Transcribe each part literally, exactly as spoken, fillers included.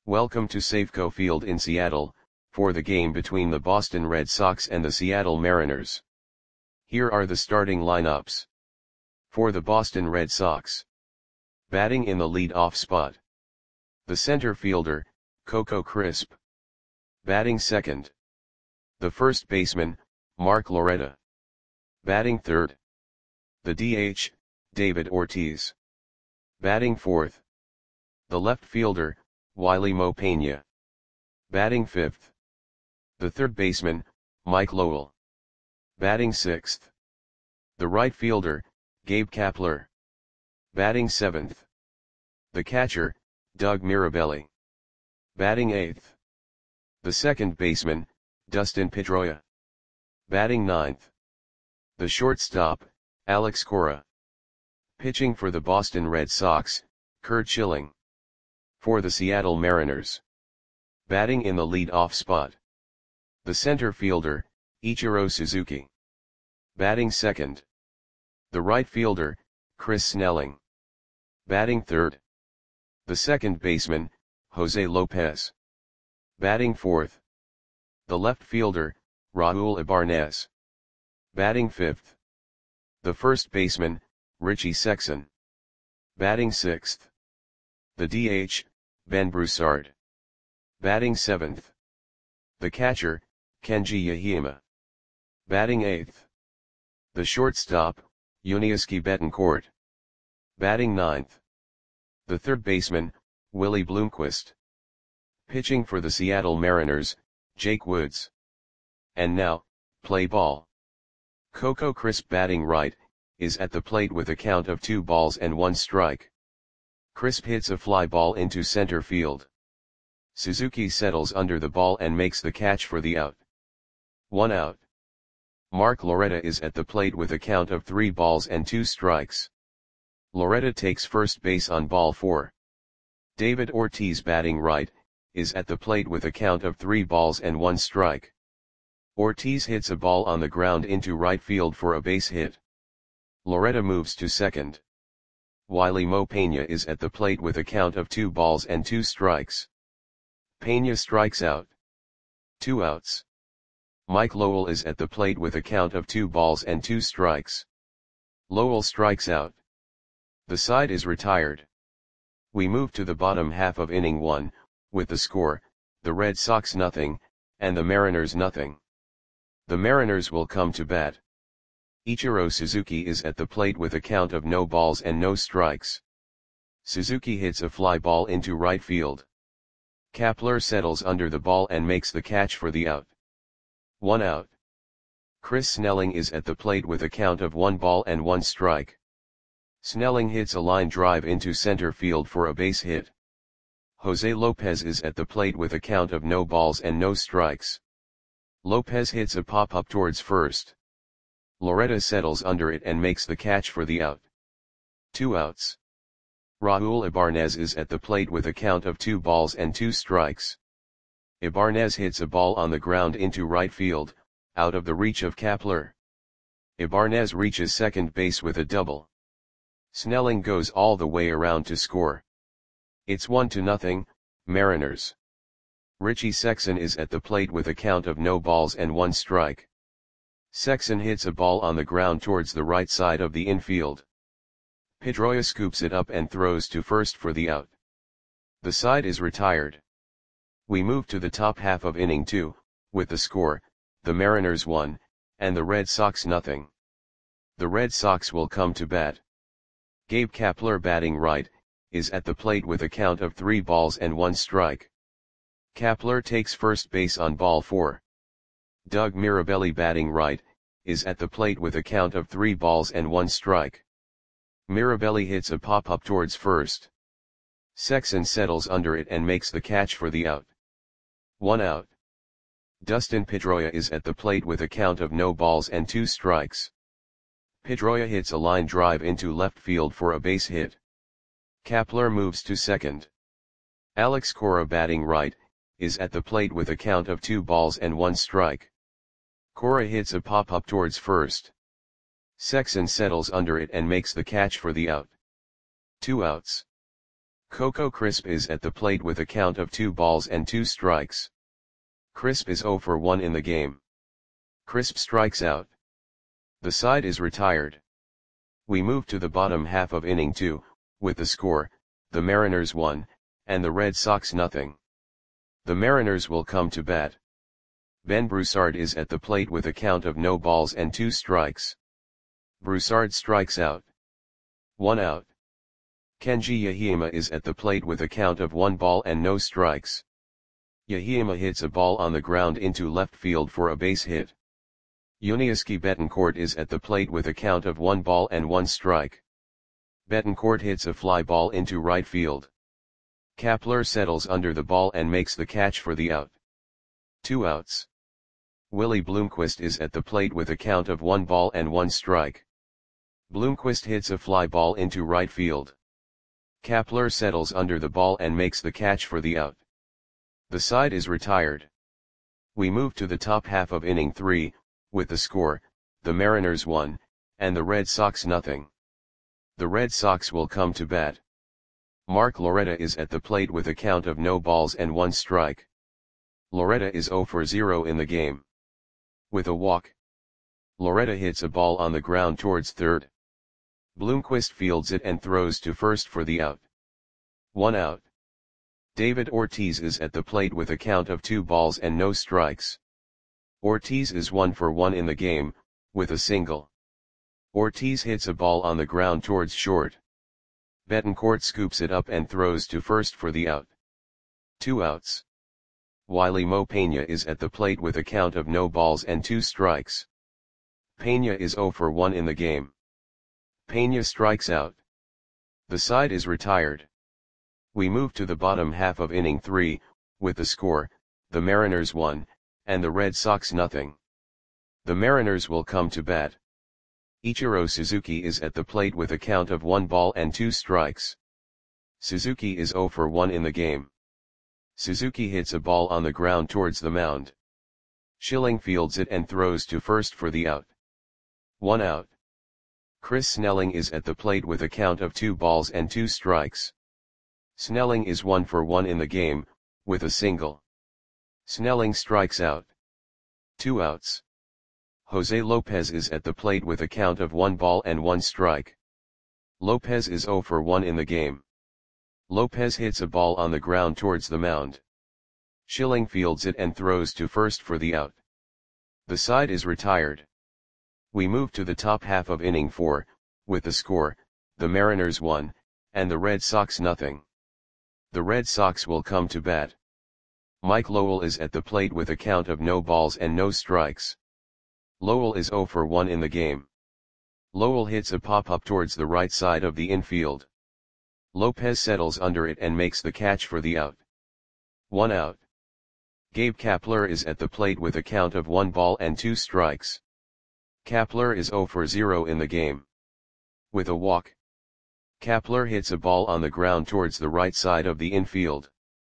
Welcome to Safeco Field in Seattle, for the game between the Boston Red Sox and the Seattle Mariners. Here are the starting lineups. For the Boston Red Sox. Batting in the lead-off spot. The center fielder, Coco Crisp. Batting second. The first baseman, Mark Loretta. Batting third. The D H, David Ortiz. Batting fourth. The left fielder, Wily Mo Peña. Batting fifth. The third baseman, Mike Lowell. Batting sixth. The right fielder, Gabe Kapler. Batting seventh. The catcher, Doug Mirabelli. Batting eighth. The second baseman, Dustin Pedroia. Batting ninth. The shortstop, Alex Cora. Pitching for the Boston Red Sox, Curt Schilling. For the Seattle Mariners. Batting in the lead-off spot. The center fielder, Ichiro Suzuki. Batting second. The right fielder, Chris Snelling. Batting third. The second baseman, Jose Lopez. Batting fourth. The left fielder, Raul Ibanez. Batting fifth. The first baseman, Richie Sexson. Batting sixth. The D H, Ben Broussard. Batting seventh. The catcher, Kenji Yahima. Batting eighth. The shortstop, Yuniesky Betancourt. Batting ninth. The third baseman, Willie Bloomquist. Pitching for the Seattle Mariners, Jake Woods. And now, play ball. Coco Crisp batting right, is at the plate with a count of two balls and one strike. Crisp hits a fly ball into center field. Suzuki settles under the ball and makes the catch for the out. One out. Mark Loretta is at the plate with a count of three balls and two strikes. Loretta takes first base on ball four. David Ortiz batting right, is at the plate with a count of three balls and one strike. Ortiz hits a ball on the ground into right field for a base hit. Loretta moves to second. Wily Mo Peña is at the plate with a count of two balls and two strikes. Peña strikes out. Two outs. Mike Lowell is at the plate with a count of two balls and two strikes. Lowell strikes out. The side is retired. We move to the bottom half of inning one, with the score, the Red Sox nothing, and the Mariners nothing. The Mariners will come to bat. Ichiro Suzuki is at the plate with a count of no balls and no strikes. Suzuki hits a fly ball into right field. Kapler settles under the ball and makes the catch for the out. One out. Chris Snelling is at the plate with a count of one ball and one strike. Snelling hits a line drive into center field for a base hit. Jose Lopez is at the plate with a count of no balls and no strikes. Lopez hits a pop-up towards first. Loretta settles under it and makes the catch for the out. Two outs. Raul Ibanez is at the plate with a count of two balls and two strikes. Ibanez hits a ball on the ground into right field, out of the reach of Kapler. Ibanez reaches second base with a double. Snelling goes all the way around to score. It's one to nothing, Mariners. Richie Sexson is at the plate with a count of no balls and one strike. Sexson hits a ball on the ground towards the right side of the infield. Pedroia scoops it up and throws to first for the out. The side is retired. We move to the top half of inning two, with the score, the Mariners one, and the Red Sox nothing. The Red Sox will come to bat. Gabe Kapler batting right, is at the plate with a count of three balls and one strike. Kapler takes first base on ball four. Doug Mirabelli batting right, is at the plate with a count of three balls and one strike. Mirabelli hits a pop-up towards first. Sexson settles under it and makes the catch for the out. One out. Dustin Pedroia is at the plate with a count of no balls and two strikes. Pedroia hits a line drive into left field for a base hit. Kapler moves to second. Alex Cora batting right, is at the plate with a count of two balls and one strike. Cora hits a pop-up towards first. Sexson settles under it and makes the catch for the out. Two outs. Coco Crisp is at the plate with a count of two balls and two strikes. Crisp is zero for one in the game. Crisp strikes out. The side is retired. We move to the bottom half of inning two, with the score, the Mariners one, and the Red Sox nothing. The Mariners will come to bat. Ben Broussard is at the plate with a count of no balls and two strikes. Broussard strikes out. One out. Kenji Yahima is at the plate with a count of one ball and no strikes. Yahima hits a ball on the ground into left field for a base hit. Yuniesky Betancourt is at the plate with a count of one ball and one strike. Betancourt hits a fly ball into right field. Kapler settles under the ball and makes the catch for the out. Two outs. Willie Bloomquist is at the plate with a count of one ball and one strike. Bloomquist hits a fly ball into right field. Kapler settles under the ball and makes the catch for the out. The side is retired. We move to the top half of inning three, with the score, the Mariners one, and the Red Sox nothing. The Red Sox will come to bat. Mark Loretta is at the plate with a count of no balls and one strike. Loretta is zero for zero in the game. With a walk, Loretta hits a ball on the ground towards third. Bloomquist fields it and throws to first for the out. One out. David Ortiz is at the plate with a count of two balls and no strikes. Ortiz is one for one in the game, with a single. Ortiz hits a ball on the ground towards short. Betancourt scoops it up and throws to first for the out. Two outs. Wiley Mo Peña is at the plate with a count of no balls and two strikes. Peña is zero for one in the game. Peña strikes out. The side is retired. We move to the bottom half of inning three, with the score, the Mariners one, and the Red Sox nothing. The Mariners will come to bat. Ichiro Suzuki is at the plate with a count of one ball and two strikes. Suzuki is zero for one in the game. Suzuki hits a ball on the ground towards the mound. Schilling fields it and throws to first for the out. One out. Chris Snelling is at the plate with a count of two balls and two strikes. Snelling is one for one in the game, with a single. Snelling strikes out. Two outs. Jose Lopez is at the plate with a count of one ball and one strike. Lopez is zero for one in the game. Lopez hits a ball on the ground towards the mound. Schilling fields it and throws to first for the out. The side is retired. We move to the top half of inning four, with the score, the Mariners one, and the Red Sox nothing. The Red Sox will come to bat. Mike Lowell is at the plate with a count of no balls and no strikes. Lowell is zero for one in the game. Lowell hits a pop-up towards the right side of the infield. Lopez settles under it and makes the catch for the out. One out. Gabe Kapler is at the plate with a count of one ball and two strikes. Kapler is zero for zero in the game. With a walk, Kapler hits a ball on the ground towards the right side of the infield.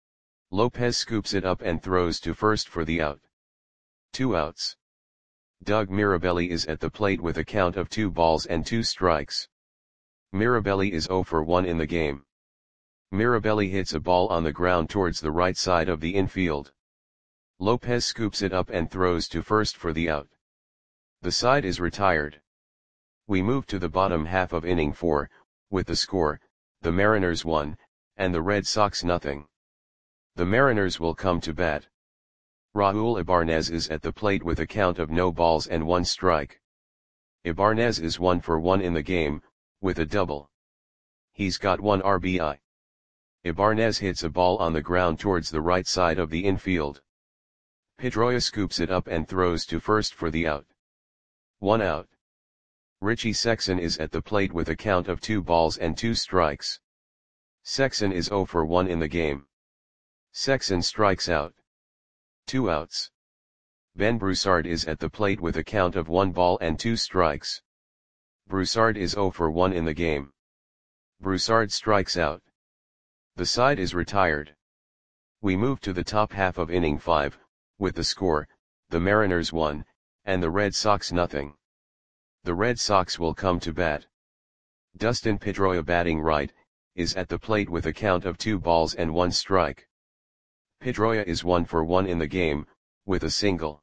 Lopez scoops it up and throws to first for the out. Two outs. Doug Mirabelli is at the plate with a count of two balls and two strikes. Mirabelli is zero for one in the game. Mirabelli hits a ball on the ground towards the right side of the infield. Lopez scoops it up and throws to first for the out. The side is retired. We move to the bottom half of inning four, with the score, the Mariners one, and the Red Sox nothing. The Mariners will come to bat. Raul Ibanez is at the plate with a count of no balls and one strike. Ibanez is one for one in the game, with a double. He's got one R B I. Ibanez hits a ball on the ground towards the right side of the infield. Pedroia scoops it up and throws to first for the out. One out. Richie Sexson is at the plate with a count of two balls and two strikes. Sexson is zero for one in the game. Sexson strikes out. Two outs. Ben Broussard is at the plate with a count of one ball and two strikes. Broussard is zero for one in the game. Broussard strikes out. The side is retired. We move to the top half of inning five, with the score, the Mariners one, and the Red Sox nothing. The Red Sox will come to bat. Dustin Pedroia batting right, is at the plate with a count of two balls and one strike. Pedroia is one for one in the game, with a single.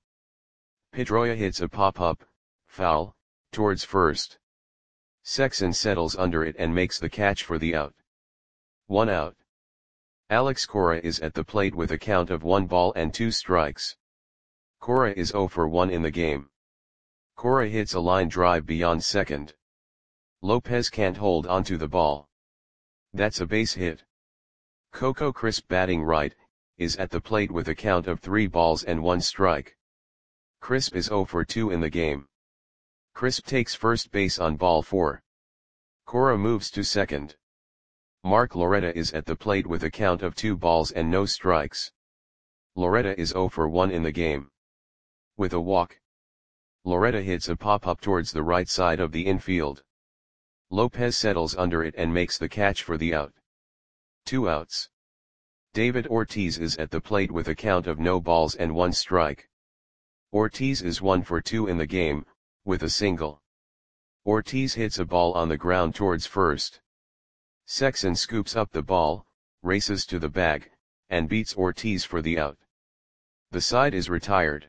Pedroia hits a pop-up, foul, towards first. Sexson settles under it and makes the catch for the out. One out. Alex Cora is at the plate with a count of one ball and two strikes. Cora is zero for one in the game. Cora hits a line drive beyond second. Lopez can't hold onto the ball. That's a base hit. Coco Crisp, batting right, is at the plate with a count of three balls and one strike. Crisp is zero for two in the game. Crisp takes first base on ball four. Cora moves to second. Mark Loretta is at the plate with a count of two balls and no strikes. Loretta is zero for one in the game. With a walk, Loretta hits a pop-up towards the right side of the infield. Lopez settles under it and makes the catch for the out. Two outs. David Ortiz is at the plate with a count of no balls and one strike. Ortiz is one for two in the game, with a single. Ortiz hits a ball on the ground towards first. Sexson scoops up the ball, races to the bag, and beats Ortiz for the out. The side is retired.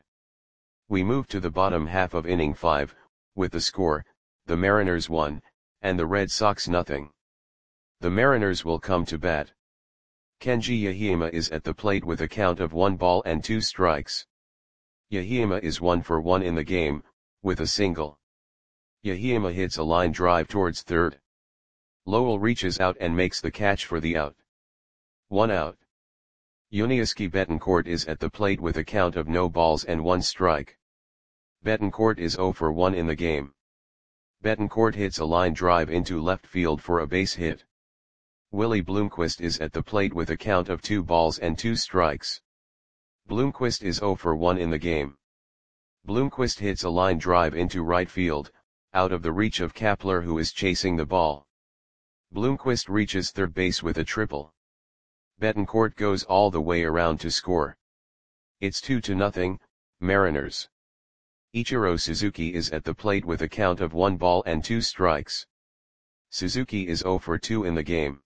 We move to the bottom half of inning five, with the score, the Mariners one, and the Red Sox nothing. The Mariners will come to bat. Kenji Yahima is at the plate with a count of one ball and two strikes. Yahima is one for one in the game, with a single. Yahima hits a line drive towards third. Lowell reaches out and makes the catch for the out. One out. Yuniesky Betancourt is at the plate with a count of no balls and one strike. Betancourt is zero for one in the game. Betancourt hits a line drive into left field for a base hit. Willie Bloomquist is at the plate with a count of two balls and two strikes. Bloomquist is zero for one in the game. Bloomquist hits a line drive into right field, out of the reach of Kapler, who is chasing the ball. Bloomquist reaches third base with a triple. Betancourt goes all the way around to score. It's two to nothing, Mariners. Ichiro Suzuki is at the plate with a count of one ball and two strikes. Suzuki is zero for two in the game.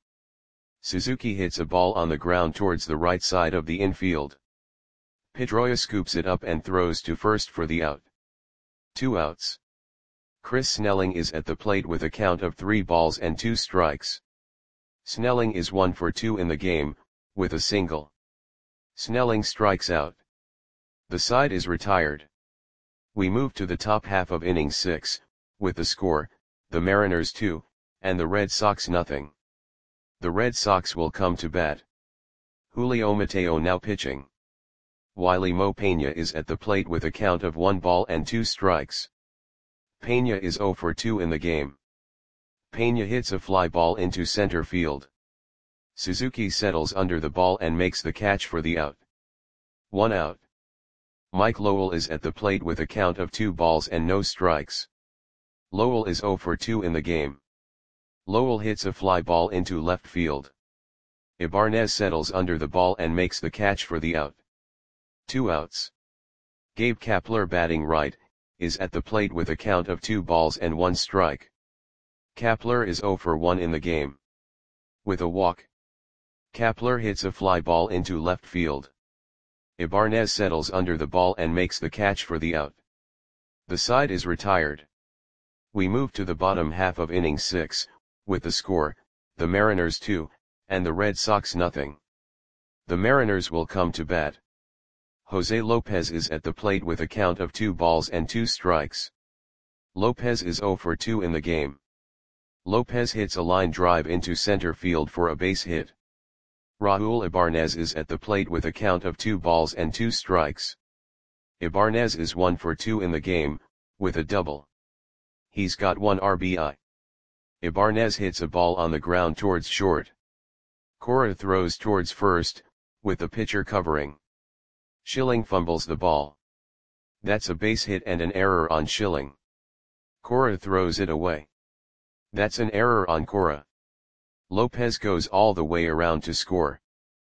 Suzuki hits a ball on the ground towards the right side of the infield. Pedroia scoops it up and throws to first for the out. Two outs. Chris Snelling is at the plate with a count of three balls and two strikes. Snelling is one for two in the game, with a single. Snelling strikes out. The side is retired. We move to the top half of inning six, with the score, the Mariners two, and the Red Sox nothing. The Red Sox will come to bat. Julio Mateo now pitching. Wiley Mo Peña is at the plate with a count of one ball and two strikes. Peña is zero for two in the game. Peña hits a fly ball into center field. Suzuki settles under the ball and makes the catch for the out. One out. Mike Lowell is at the plate with a count of two balls and no strikes. Lowell is zero for two in the game. Lowell hits a fly ball into left field. Ibarnez settles under the ball and makes the catch for the out. Two outs. Gabe Kapler, batting right, is at the plate with a count of two balls and one strike. Kapler is zero for one in the game. With a walk, Kapler hits a fly ball into left field. Ibarnez settles under the ball and makes the catch for the out. The side is retired. We move to the bottom half of inning six, with the score, the Mariners two, and the Red Sox nothing. The Mariners will come to bat. Jose Lopez is at the plate with a count of two balls and two strikes. Lopez is zero for two in the game. Lopez hits a line drive into center field for a base hit. Raul Ibarnez is at the plate with a count of two balls and two strikes. Ibarnez is one for two in the game, with a double. He's got one R B I. Ibarnez hits a ball on the ground towards short. Cora throws towards first, with the pitcher covering. Schilling fumbles the ball. That's a base hit and an error on Schilling. Cora throws it away. That's an error on Cora. Lopez goes all the way around to score.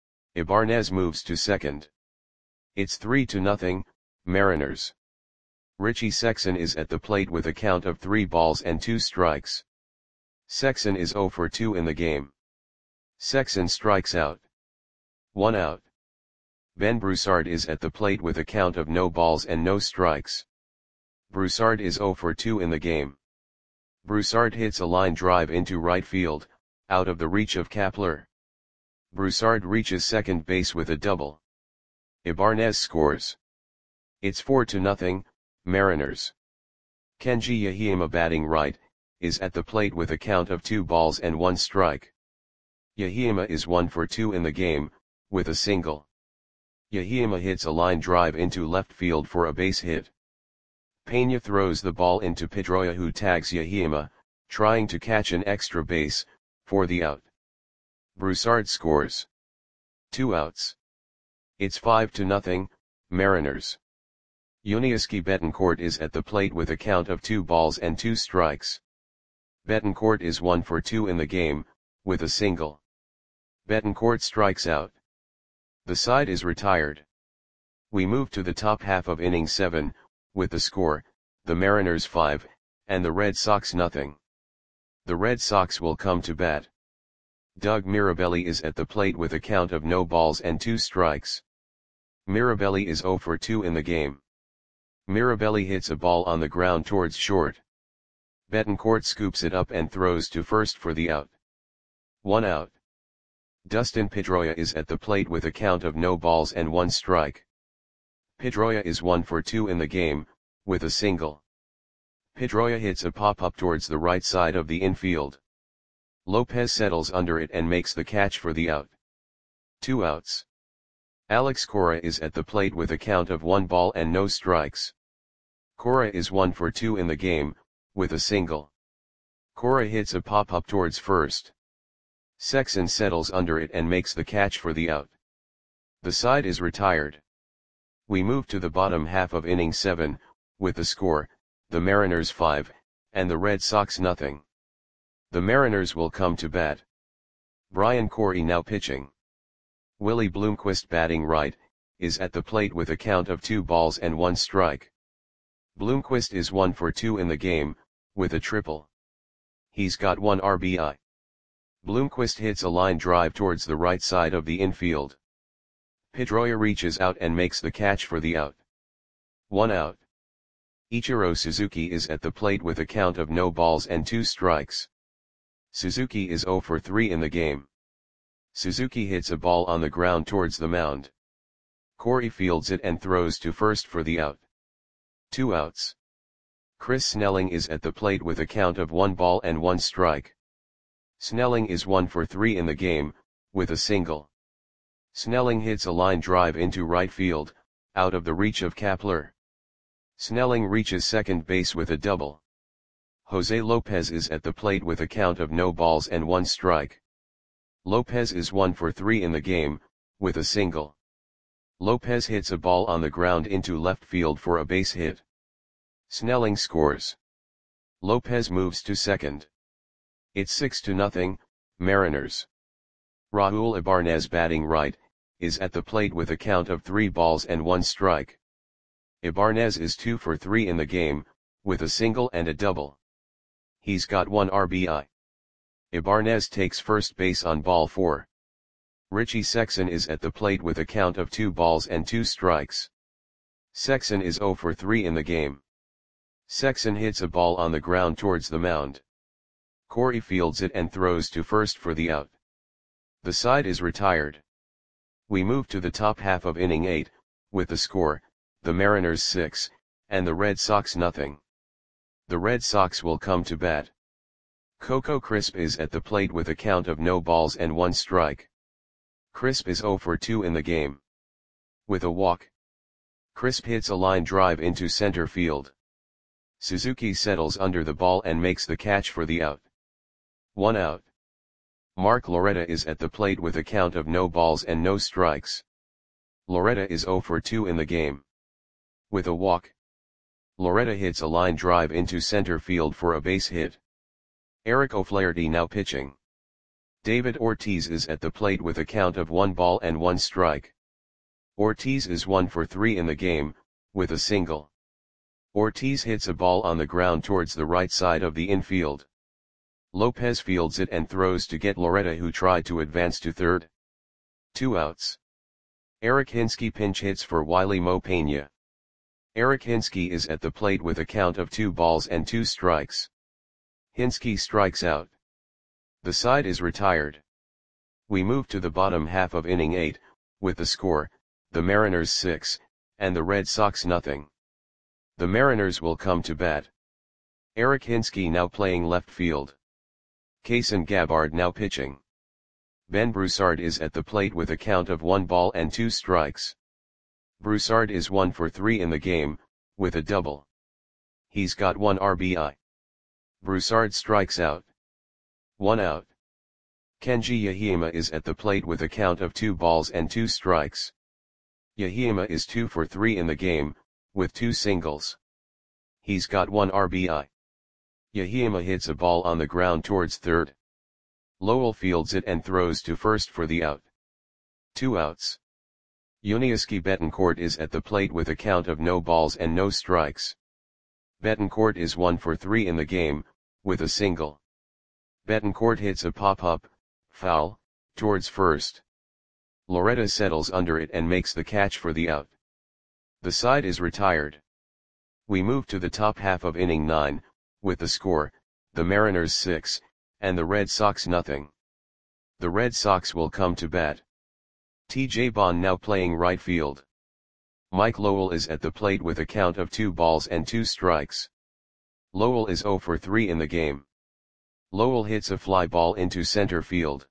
Ibarnez moves to second. It's three to nothing, Mariners. Richie Sexson is at the plate with a count of three balls and two strikes. Sexson is zero for two in the game. Sexson strikes out. One out. Ben Broussard is at the plate with a count of no balls and no strikes. Broussard is zero for two in the game. Broussard hits a line drive into right field, out of the reach of Kapler. Broussard reaches second base with a double. Ibanez scores. It's four to nothing, Mariners. Kenji Yahima, batting right, is at the plate with a count of two balls and one strike. Yahima is one for two in the game, with a single. Yahima hits a line drive into left field for a base hit. Peña throws the ball into Pedroia, who tags Yahima, trying to catch an extra base, for the out. Broussard scores. Two outs. It's five to nothing, Mariners. Yuniesky Betancourt is at the plate with a count of two balls and two strikes. Betancourt is one for two in the game, with a single. Betancourt strikes out. The side is retired. We move to the top half of inning seven, with the score, the Mariners five, and the Red Sox nothing. The Red Sox will come to bat. Doug Mirabelli is at the plate with a count of no balls and two strikes. Mirabelli is zero for two in the game. Mirabelli hits a ball on the ground towards short. Betancourt scoops it up and throws to first for the out. One out. Dustin Pedroia is at the plate with a count of no balls and one strike. Pedroia is one for two in the game, with a single. Pedroia hits a pop-up towards the right side of the infield. Lopez settles under it and makes the catch for the out. Two outs. Alex Cora is at the plate with a count of one ball and no strikes. Cora is one for two in the game, with a single. Cora hits a pop-up towards first. Sexson settles under it and makes the catch for the out. The side is retired. We move to the bottom half of inning seven, with the score, the Mariners five, and the Red Sox nothing. The Mariners will come to bat. Brian Corey now pitching. Willie Bloomquist, batting right, is at the plate with a count of two balls and one strike. Bloomquist is one for two in the game, with a triple. He's got one R B I. Bloomquist hits a line drive towards the right side of the infield. Pedroia reaches out and makes the catch for the out. One out. Ichiro Suzuki is at the plate with a count of no balls and two strikes. Suzuki is zero for three in the game. Suzuki hits a ball on the ground towards the mound. Corey fields it and throws to first for the out. Two outs. Chris Snelling is at the plate with a count of one ball and one strike. Snelling is one for three in the game, with a single. Snelling hits a line drive into right field, out of the reach of Kapler. Snelling reaches second base with a double. Jose Lopez is at the plate with a count of no balls and one strike. Lopez is one for three in the game, with a single. Lopez hits a ball on the ground into left field for a base hit. Snelling scores. Lopez moves to second. It's six to nothing, Mariners. Raul Ibanez, batting right, is at the plate with a count of three balls and one strike. Ibanez is two for three in the game, with a single and a double. He's got one R B I. Ibanez takes first base on ball four. Richie Sexson is at the plate with a count of two balls and two strikes. Sexson is zero for three in the game. Sexson hits a ball on the ground towards the mound. Corey fields it and throws to first for the out. The side is retired. We move to the top half of inning eight, with the score, the Mariners six, and the Red Sox nothing. The Red Sox will come to bat. Coco Crisp is at the plate with a count of no balls and one strike. Crisp is zero for two in the game. With a walk. Crisp hits a line drive into center field. Suzuki settles under the ball and makes the catch for the out. One out. Mark Loretta is at the plate with a count of no balls and no strikes. Loretta is zero for two in the game. With a walk. Loretta hits a line drive into center field for a base hit. Eric O'Flaherty now pitching. David Ortiz is at the plate with a count of one ball and one strike. Ortiz is one for three in the game, with a single. Ortiz hits a ball on the ground towards the right side of the infield. Lopez fields it and throws to get Loretta, who tried to advance to third. Two outs. Eric Hinske pinch hits for Wiley Mo Pena. Eric Hinske is at the plate with a count of two balls and two strikes. Hinske strikes out. The side is retired. We move to the bottom half of inning eight, with the score, the Mariners six, and the Red Sox nothing. The Mariners will come to bat. Eric Hinske now playing left field. Kaysen Gabbard now pitching. Ben Broussard is at the plate with a count of one ball and two strikes. Broussard is one for three in the game, with a double. He's got one R B I. Broussard strikes out. One out. Kenji Yahima is at the plate with a count of two balls and two strikes. Yahima is two for three in the game, with two singles. He's got one R B I. Yahima hits a ball on the ground towards third. Lowell fields it and throws to first for the out. Two outs. Yuniesky Betancourt is at the plate with a count of no balls and no strikes. Betancourt is one for three in the game, with a single. Betancourt hits a pop-up, foul, towards first. Loretta settles under it and makes the catch for the out. The side is retired. We move to the top half of inning nine, with the score, the Mariners six, and the Red Sox nothing. The Red Sox will come to bat. T J Bond now playing right field. Mike Lowell is at the plate with a count of two balls and two strikes. Lowell is zero for three in the game. Lowell hits a fly ball into center field.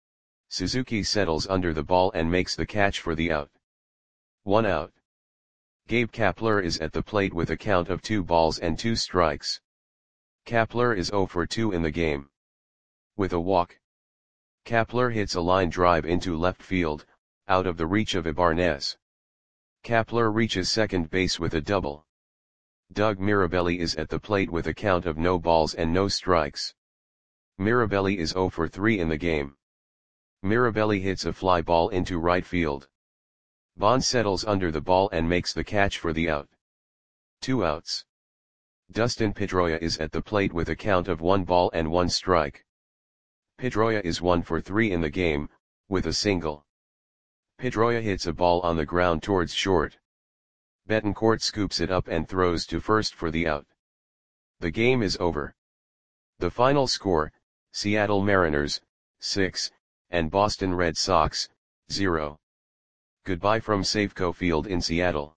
Suzuki settles under the ball and makes the catch for the out. One out. Gabe Kapler is at the plate with a count of two balls and two strikes. Kapler is zero for two in the game. With a walk. Kapler hits a line drive into left field, out of the reach of Ibanez. Kapler reaches second base with a double. Doug Mirabelli is at the plate with a count of no balls and no strikes. Mirabelli is zero for three in the game. Mirabelli hits a fly ball into right field. Bond settles under the ball and makes the catch for the out. Two outs. Dustin Pedroia is at the plate with a count of one ball and one strike. Pedroia is one for three in the game, with a single. Pedroia hits a ball on the ground towards short. Betancourt scoops it up and throws to first for the out. The game is over. The final score, Seattle Mariners, six, and Boston Red Sox, zero. Goodbye from Safeco Field in Seattle.